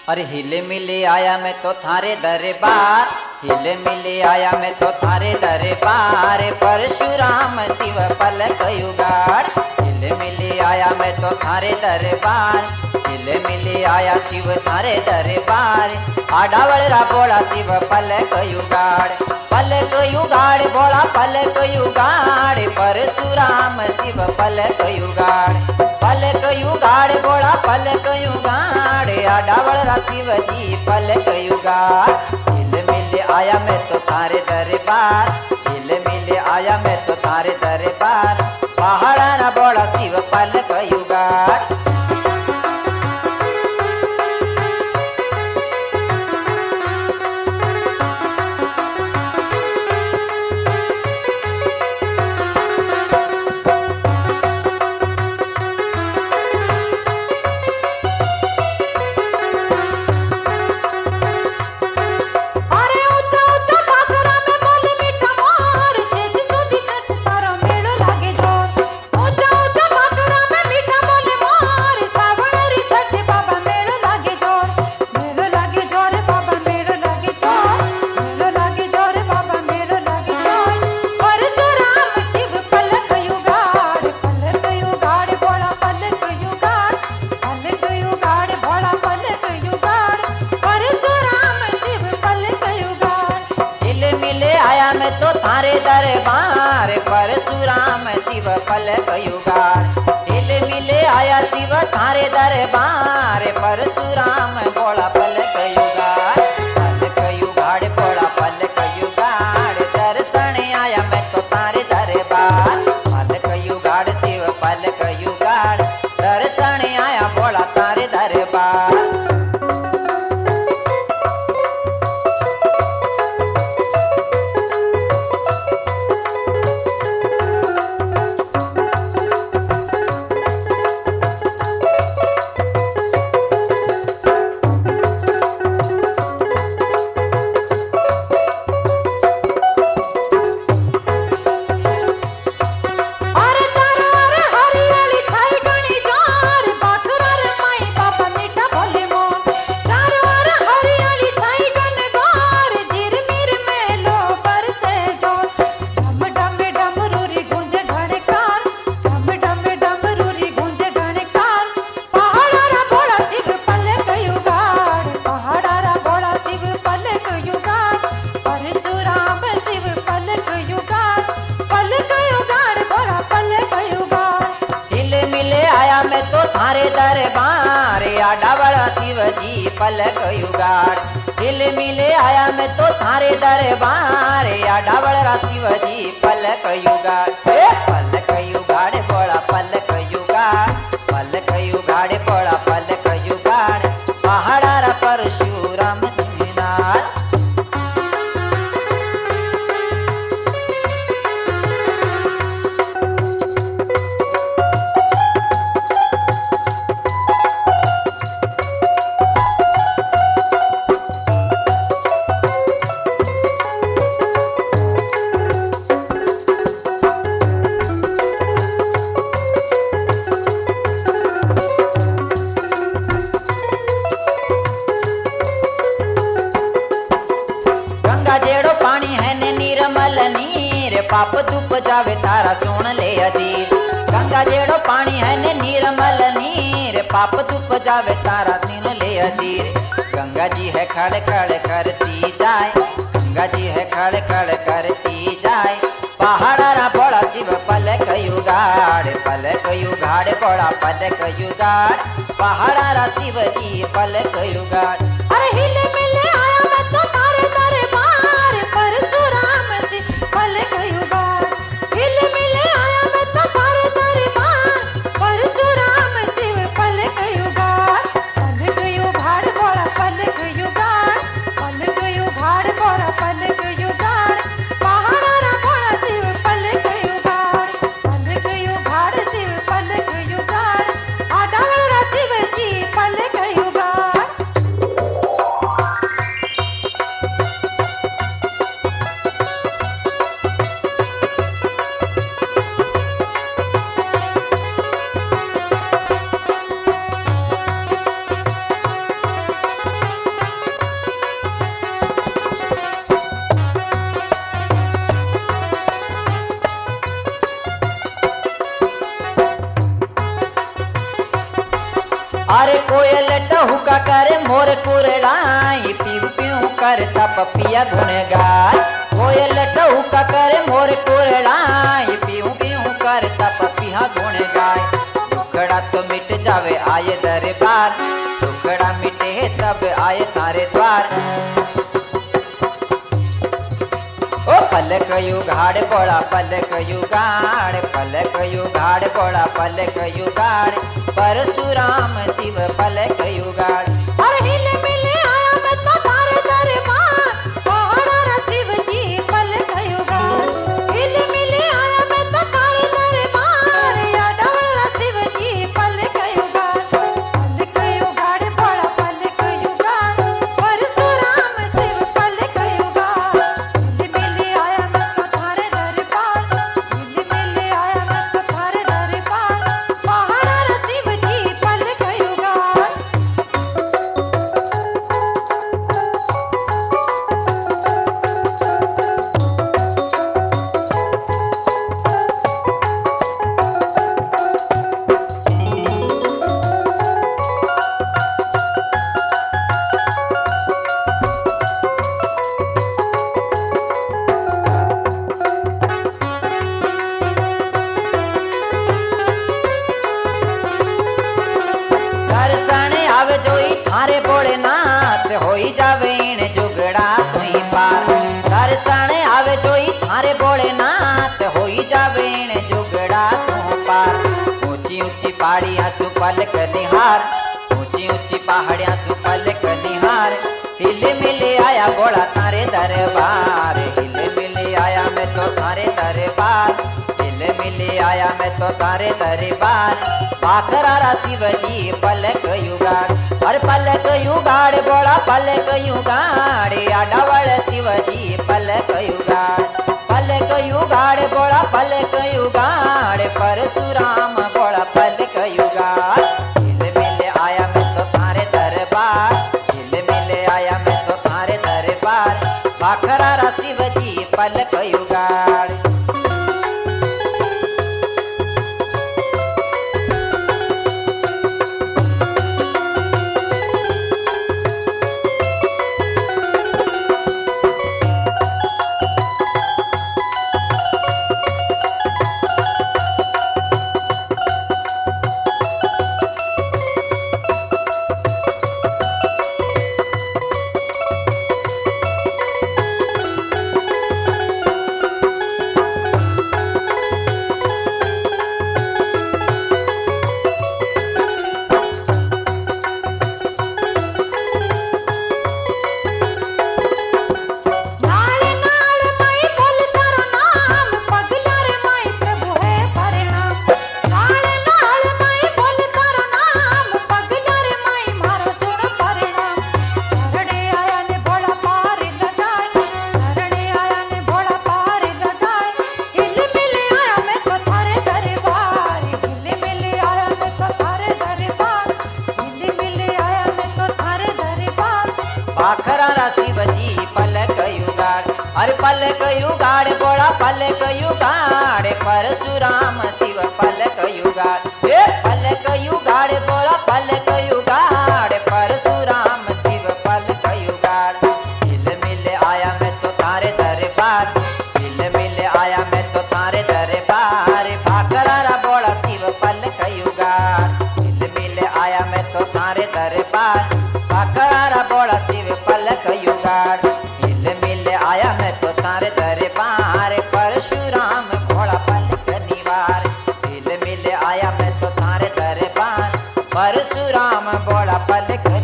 अरे हिले मिले आया मैं तो थारे दरबार, हिले मिले आया मैं तो थारे दरबार, परशुराम शिव पलक युगाड़। हिले मिले आया मैं तो थारे दरबार, हिले मिले आया शिव थारे दरबार, आडावड़ा बोला शिव पलक युगाड़। पलक युगाड़ बोला पलक युगाड़, परशुराम शिव पलक युगाड़। पलक युगाड़ बोला पलक युगाड़, आडावड़ा शिवजी पलक युगाड़। हिल मिल आया मैं तो थारे दरबार, हिल मिल आया मैं तो थारे दरबार, पहाड़ा ना बोला शिव पलक युगाड़। मैं तो थारे दरबार, परशुराम शिव पलक युगाड़। हिल मिले आया शिव थारे दरबार, परशुराम बोला पलक युगाड़। पलक युगाड़ बोला पलक युगाड़, दर्शन आया मैं तो थारे दरबार। पलक युगाड़ शिव पलक युगाड़, दर्शन आया बोला थारे दरबार। थारे दरबार, आडावड़ा शिवजी पलक युगाड़। हिल मिले आया मैं तो थारे दरबार, आडावड़ा शिवजी पलक युगाड़। पलक युगाड़ बोला पलक युगाड़, पलक युगाड़ बोला पलक युगाड़, पहाड़ा परशुराम दिनाड़। पाप धूप जावे तारा सुन ले अधीर। गंगा जेड़ो पानी है ने निर्मल नीर, पाप धूप जावे तारा सुन ले अधीर। गंगा जी है खड़ खड़ करती जाए, गंगा जी है खड़ खड़ करती जाए, पहाड़ा बड़ा शिव पलक युगाड़। पलक युगाड़ बड़ा पलक युगाड़, पहाड़ा शिव जी पलक युगाड़। अरे हिल मिले आया मैं तो थारे दरबार, परशुराम शिव पलक युगाड़। हिल मिले आया मैं तो थारे दरबार, परशुराम शिव पलक युगाड़। पलक युगाड़ बड़ा पलक युगाड़, पलक युगाड़ बड़ा पलक युगाड़, पहाड़ा बड़ा शिव पलक युगाड़। पलक युगाड़ शिव पलक युगाड़, आडावड़ा शिव जी पलक युगाड़। टहुका करे मोर कुरड़ाई, पीऊ पीऊ करता पपिया गुण गाय। कोयल टहुका करे मोर कुरड़ाई, पीऊ पीऊ करता पपिया गुण गाय। दुखड़ा तो मिट जावे आए दरबार, दुखड़ा मिटे तब आए तारे द्वार। ओ पलक युगाड़ बोला पलक युगाड़, पलक युगाड़ बोला पलक युगाड़, परशुराम शिव पलक युगाड़। और हिले मिले आया मैं तो तारे दरबार, पहाड़ा शिव जी पलक युगाड़। हिले मिले आया मैं तो तारे दरबार, यादवरा शिव जी पलक युगाड़। पलक युगाड़ बड़ा पलक युगाड़, परशुराम शिव पलक युगाड़। हिले मिले आया मैं तो तारे दरबार, हिले मिले आया मैं तो तारे दरबार, पहाड़ा शिव जी पलक युगाड़। दर्शन आवे जोई थारे भोलेनाथ, होई जावे इन जुगड़ा सुई पार। दर्शन आवे जोई थारे भोलेनाथ, होई जावे इन जुगड़ा सु पार। ऊंची ऊंची पहाड़ियां सु पलक निहार, ऊंची ऊंची पहाड़ियां सु पलक निहार। हिले मिले आया भोला थारे दरबार, हिले मिले आया मैं तो थारे दरबार, हिले मिले आया मैं तो तारे दरबार। पाखरारा शिव जी पलक युगाड़, और पलक युगाड़ बोला पलक युगाड़, आडावड़ शिव जी पलक युगाड़। पलक युगाड़ बोला पलक युगाड़, परशुराम बोला पलक युगाड़। हिले मिले आया मैं तो तारे दरबार, हिले मिले आया मैं तो तारे दरबार, पाखरारा शिव जी पलक युगाड़। पाखरारा शिव जी पलक युगाड़, अरे पलक युगाड़ बोला पलक युगाड़, परशुराम शिव पलक युगाड़। ए पलक युगाड़ बोला पलक युगाड़, परशुराम शिव पलक युगाड़। हिल मिल आया मैं तो तारे दरबार, हिल मिल आया मैं तो तारे दरबार, पाखरारा बोला शिव पलक युगाड़। हिल मिल आया मैं तो तारे दरबार, पाखरारा बोला शिव पलक युगाड़। हिल मिल आया मैं तो तारे दरबार, परशुराम भोला पलक निवार। हिल मिल आया मैं तो तारे दरबार, परशुराम भोला पलक